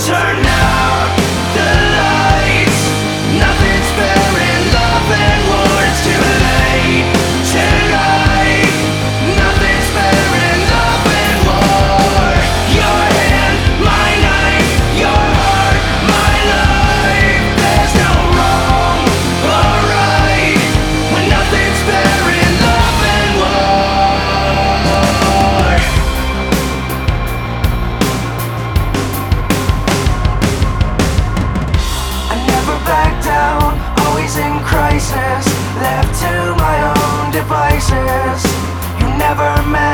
Turn out the lights. Nothing's fair in love and war. It's too late tonight. Nothing's fair in love and war. Your hand, my knife. Your heart, my life. There's no wrong or right when nothing's fair in love and war. I never back down, always in crisis, left to my own devices. You never met